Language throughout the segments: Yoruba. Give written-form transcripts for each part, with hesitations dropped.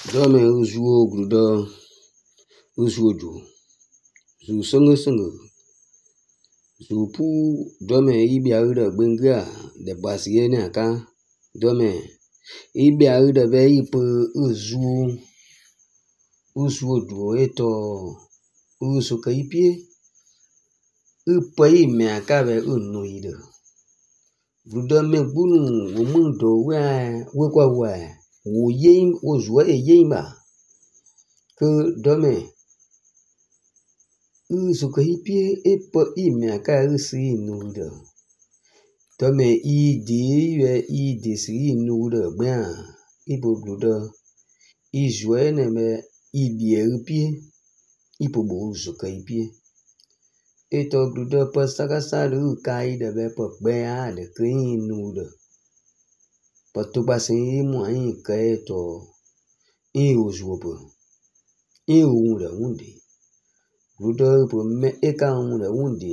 Dome uzuo gruda uzuo ju zu senge zu pu dome ibia uda benga de basiene aka dome ibia uda be ipu uzuo du eto usu ka ipie upa ime aka be unuide gruda me bunu womundo we kwa wo yin wo zuwa yin ba ke dome usu ka ipie epa ime aka usi inude dome ide si inude gba ipo gruda izwe ne me ibie upie ipo bo usu ka ipie eto gruda pa sakasa lu kai de be pa gbe a de clean nude patoba sin mu ayin ka eto uzuopo unde wundi gruda po me eka unde wundi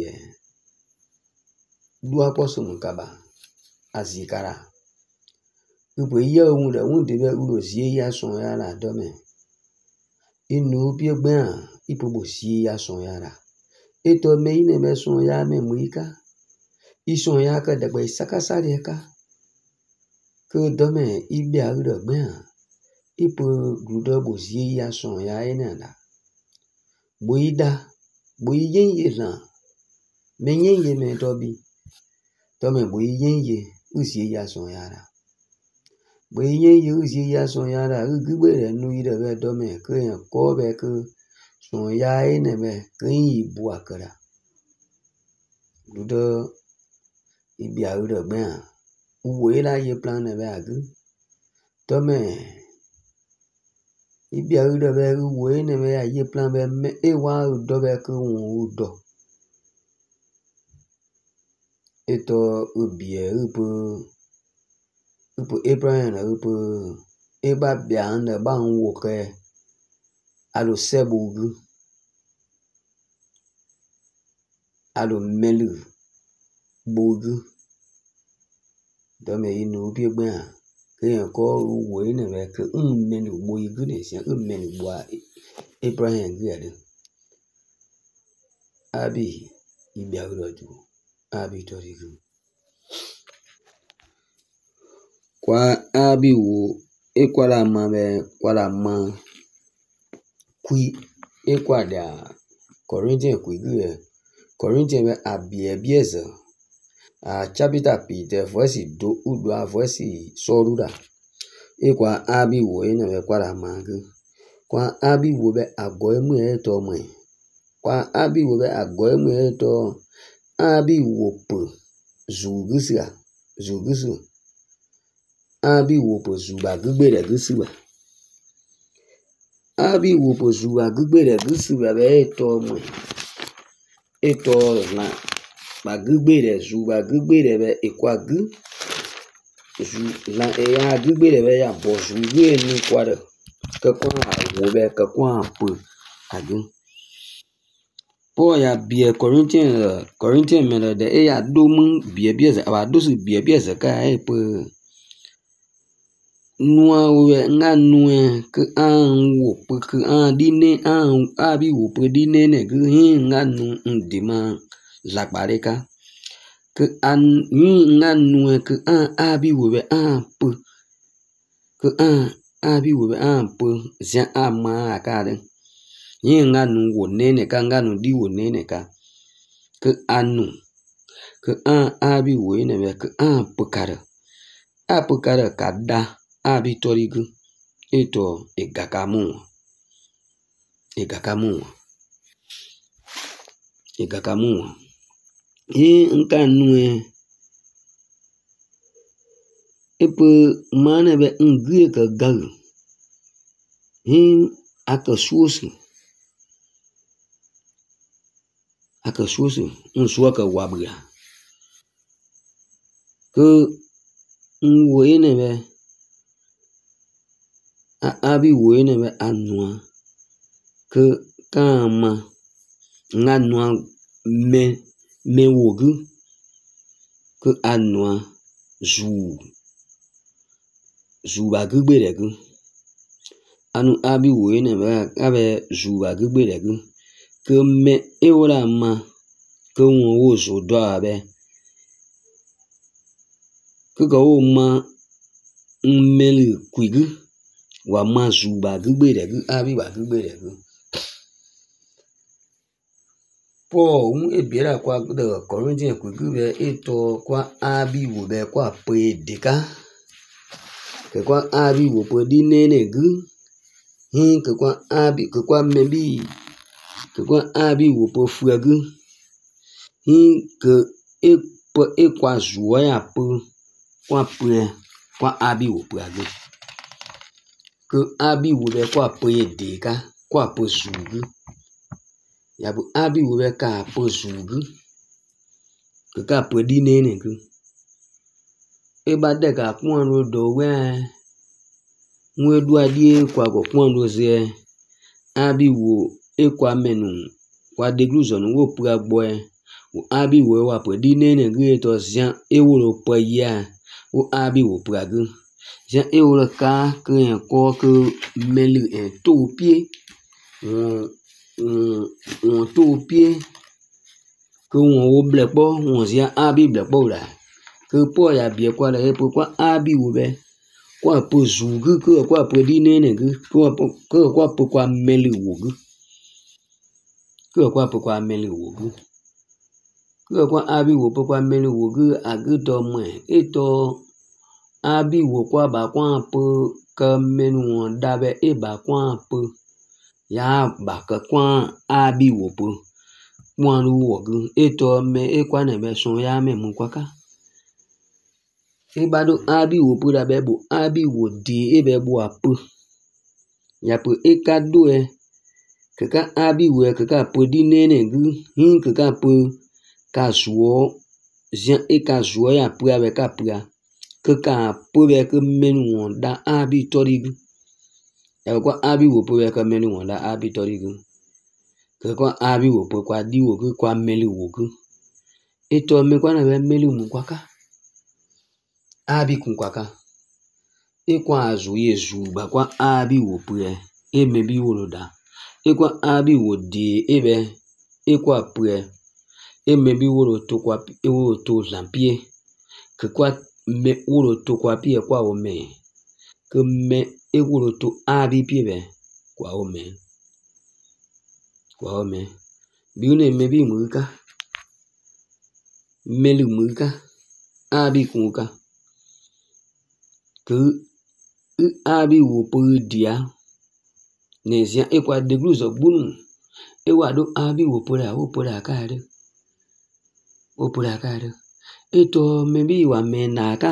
dua poso mukaba azikara upo iya unde wundi be urozie ya son ya la dome inu pie gbe ipo bo si ya son ya la eto me ine me son ya me muika ison ya ka de gbe sakasa de ka ke dome ibia ude gbe ipo gruda bo zie ya son ya ene la boida boyen ye la menyen ye me dobi dome boyen ye uzie ya son ya la boyen ye uzie ya son ya la ugbe re nu ide be dome ke ko be ke son ya ene me ke ibu akara gruda ibia ude gbe uwo ila ye plan ne be agi dome ibia ude be uwo ene me ya ye plan be me ewa do be ke udo eto ubie upo Abraham na upo eba bia ne ba nwo ke alo sebugu alo melu bogu dome inu bi gbe ke ko uwo ene me ke melu bogu ne sia melu bo Abraham gi ade abi ibia udo abi torigu kwa abi wo ekwala ma be kwala ma kui ekwada Corinthian kuigue Corinthian be abie bieza a chapter Peter voice do udo voice soruda ekwa abi wo ene be kwala ma gu kwa abi wo be ago emu eto mo kwa abi wo be ago emu eto abi wo po zugusu abi wo po zuba gugbere gusuba abi wo po zuba gugbere gusuba be eto mo eto na ba gugbere zuba gugbere be ekwa gu zu la ya gugbere be ya bo zugu enu kware ke kwa wo be ke kwa po agi Paul ya bie Corinthian me de e ya do mu bie bieza aba do su bie bieza ka e po nua we nga nua ke an wo pe ke an dine an abi wo pe dine ne ke hin nga nu ndima la bareka ke an nga nua ke an abi wo be an pe ke an abi wo be an pe zia ama akade hin nga nu wo nene ka nga nu di wo nene ka ke anu ke an abi wo ne be ke an pe kare a pe kare ka da abi torigu eto egakamu nka nue epe mane be ngie ka gagu aka suosu nsua ka wabga ke nwo ene be abi wo ene be anua ke kama nga nua me wogu ke anua zu ba gugbere gu anu abi wo ne ba abe zuba gbe de gu ke me e wora ma ke won wo zo do abe ke ko wo ma mmeli kuigu wa ma zuba gbe de gu abi ba gbe de gu Paul un ebiera kwa de Corinthian kuigu be eto kwa abi wo be kwa pe deka ke kwa abi wo pe di nene gu ke kwa abi ke kwa mebi ke kwa abi wo pe fuegu ke e kwa zuo ya pe kwa pe kwa abi wo pe gu ke abi wo be kwa pe deka kwa pe zugu ya bu abi wo be ka pe zugu ke ka pe di nene gu e ba de ka kwon ro do we nwe du adie kwa go kwon ro ze abi wo e kwa menu kwa de gluzon wo pu agbo wo abi wo wa pe di nene gu to zian e wo ro pe ya wo abi wo pu agu zian e wo ka ke en ko ke melu en to pie won to pie ke won wo ble po won zian abi ble po la ke po ya bie kwa le po kwa abi wo be kwa po zugu ke kwa po di nene gu kwa po kwa melu wo gu ke kwa po kwa melu wo gu ke kwa abi wo po kwa melu wo gu agu to mo eto abi wo kwa ba kwa po ke menu won da be e ba kwa po ya ba ke kwa abi wo po kwa lu wo gu eto me e kwa ne be so ya me mu kwa ka e ba do abi wo po da be bo abi wo di e be bo apo ya po e ka do ke ka abi wo ke ka po di nene gu ke ka po ka zuo zian e ka zuo ya po abe ka po ke ka po be ke menu won da abi tori gu ya kwa abi wo po be ke menu won da abi tori gu ke kwa abi wo po kwa di wo gu kwa melu wo gu eto me kwa na be melu mu kwa ka abi kun kwa ka e kwa azu yezu ba kwa abi wo po e me bi wo da e kwa abi wo di e be e kwa po e me bi wo to kwa e wo to lampie ke kwa me wo to kwa pie kwa o me ke me e wo to abi pie be kwa o me bi ne me bi mu ka melu mu ka abi kun ka ke abi wo po dia ne zia e kwa de gluzo bunu e wa do abi wo po da ka de wo po da ka de eto me bi wa me na ka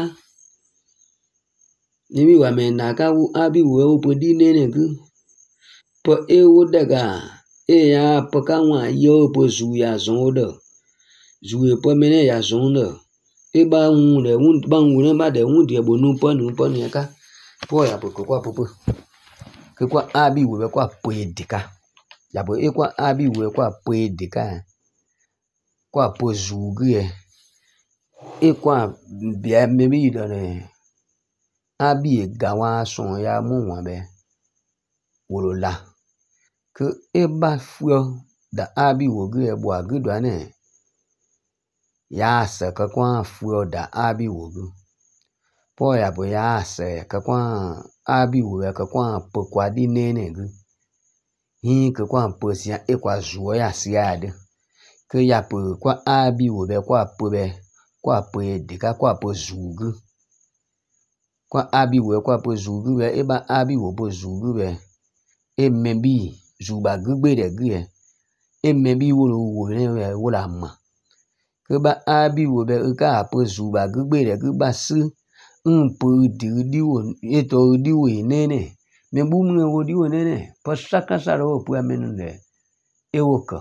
ni bi wa me na ka wo abi wo po di nene gu po e wo daga e ya po ka wa yo po zu ya zon do zu e po me ne ya zon do e ba un le un ba un ne ba de un die bo nu po ni ka po ya po kwa po ke kwa abi wo be kwa po dika ya bo e kwa abi wo kwa po dika kwa po zu gu e kwa bia me bi do ne abi e ga wa son ya mu wa be wo lo la ke e ba fuo da abi wo gu e bo agu do ne ya se ke kwa fuo da abi wo gu po ya bo ya se ke kwa abi wo ke kwa po kwa di nene gu ke kwa po sia e kwa zuo ya sia de ke ya po kwa abi wo be kwa po de ka kwa po zugu kwa abi wo kwa po zugu be e ba abi wo po zugu be e me bi zuba gbe de gu e me bi wo ne wo la ma ke ba abi wo be ka po zuba gbe de gu ba su po di wo e to di wo nene me bu mu wo di wo nene po saka sa ro po amenu de e wo ka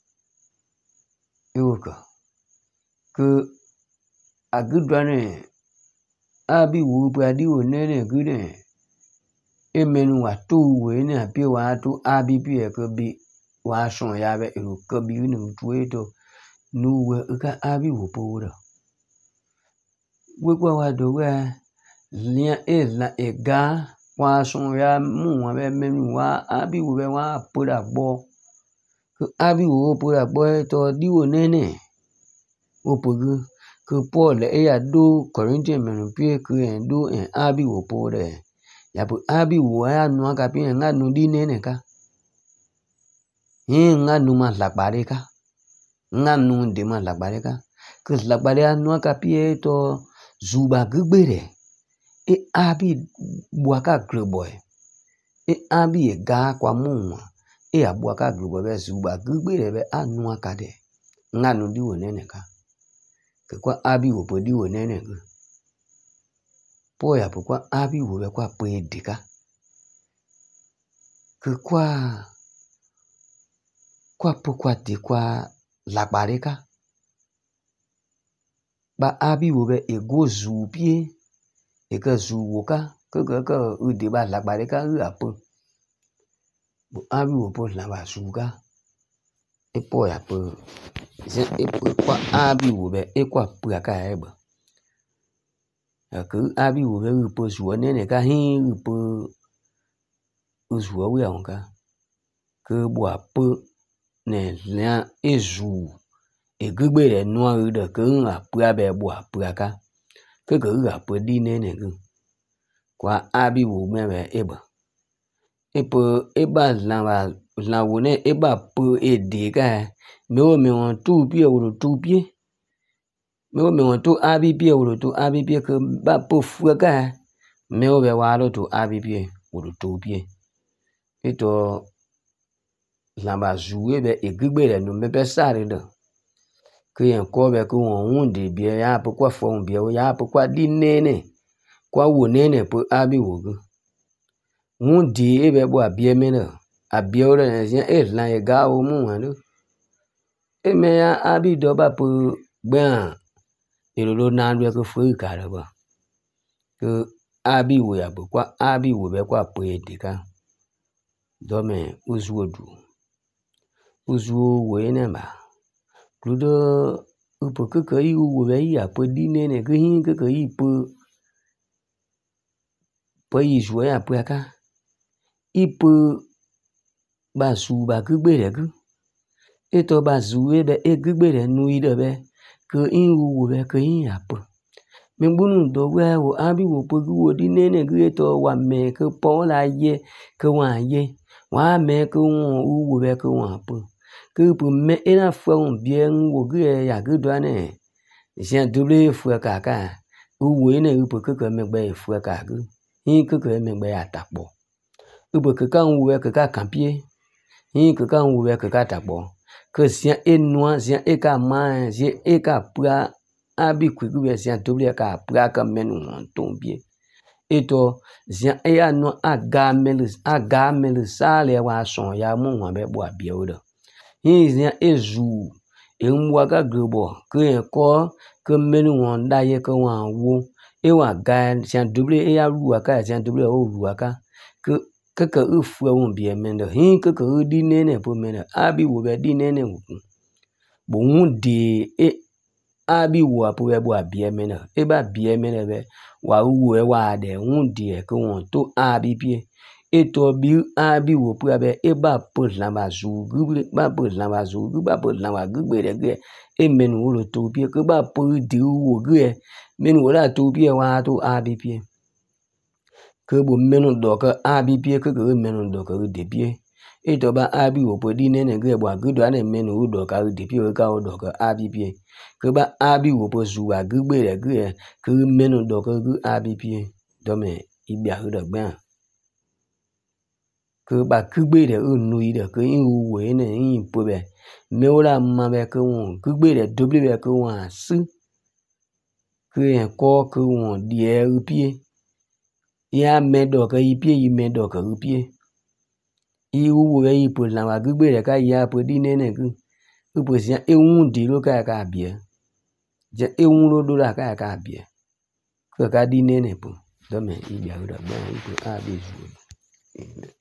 ke agudwane abi wo po adi wo nene gu ne e menu wa tu wo ne apie wa tu abi pi e ke bi wa son ya be ru ke bi nu tu e to nu wo ka abi wo po wo we kwa wa do we lia e la e ga wa son ya mu wa be menu wa abi wo be wa poda gbo ke abi wo poda gbo to di wo nene o pogu ke Paul e ya do Corinthian menu pie ke en do en abi wo pore ya bu abi wo ya nu ka pie nga nu di nene ka nga nu ma lagbare ka nga nu de ma lagbare ka ke lagbare anu ka pie to zuba gugbere e abi buaka greboy e abi e ga kwa munwa e abuaka greboy be zuba gugbere be anu ka de nga nu di wo nene ka ke kwa abi wo po di wo nene ku po ya po kwa abi wo be kwa pe dika ke kwa po kwa di kwa lagbare ka ba abi wo be e go zu pie e ka zu wo ka ke u de ba lagbare ka u apo bo abi wo po la ba zu ka e po ya po je e kwa abi wo be e kwa pu ka e ba ke abi wo be u po zu nene ka hin u po u zu wo ya ka ke bo apo ne la e zu e gbe re no u de ke apo abe bo apo ka ke u apo di nene ku kwa abi wo me be e ba epo eba la wo ne eba po e de ka me won tu pie wo tu pie me won tu abi pie wo tu abi pie ke ba po fu ka me o be wa lo tu abi pie wo tu pie eto la ba zu e be e gbe re no me be sa re do ke en ko be ko won de bie ya po kwa fo bie ya po kwa di nene kwa wo nene po abi wo ku di ebe bo abie mena abie ore ne e la e ga o mu anu e me ya abi do ba po gbe an e lo na ndu ko fu ka re ba ke abi wo ya bo kwa abi wo be kwa po e de ka do me uzu wo ne ba kludo upo ke yi wo be ya po di ne ke hin ke yi po yi zo ya po ka ipo ba su ba gugbere gu eto ba zu e be e gugbere nu ide be ke in wo be ke in apo me gbunu do we wo abi wo po gu wo di nene gu eto wa me ke po la ye ke wa ye wa me ke won wo be ke won apo ke po me e na fo won bien wo gu e ya gu do ne je double fo ka wo ne po ke me gbe fo ka gu in ke me gbe atapo ube ke ka nwe ke ka kampie hin ke ka nwe ke ka takbo ke sia enua sia e ka ma sia e ka pra abi ku gue sia double ka pra ka menu tombie eto sia e anu aga melu sale wa son ya mu wa be bo abie o do hin sia ezu e nwa ka globo ke ko ke menu won da ye ke wa wo e wa ga sia double e ya ru ka sia double o ru ka ke ufu won bie mendo hin ke di nene po mendo abi wo be di nene wo bo won de e abi wo apo be bo abie mendo e ba bie mendo be wa wo e wa de won de ke won to abi pie e to bi abi wo po be e ba po la ba zu gu ba po la ba zu gu ba po la ba gu gbe de ge e menu wo to pie ke ba po di wo ge menu wo la to pie wa to abi pie ke bo menu do ke abi pie ke menu do ke de pie e to ba abi wo po di nene ge bo gu do na menu do ka de pie ka o do ke abi pie ke ba abi wo po zu wa gu gbe re ge ke menu do ke abi pie do me ibi a do gba ke ba ku gbe re o nu ide ke in wo ne in po be me o la ma be ke won ku gbe re double be ke won asu ke en ko ke won die pie ya me do ke ipie yi me do ke pie i wo ye ipo la wa gbe re ka ya po di nene ku ipo sia e wun di lo ka bie je e wun lo do la ka bie ke ka di nene po do me i bia do gba ipo a be ju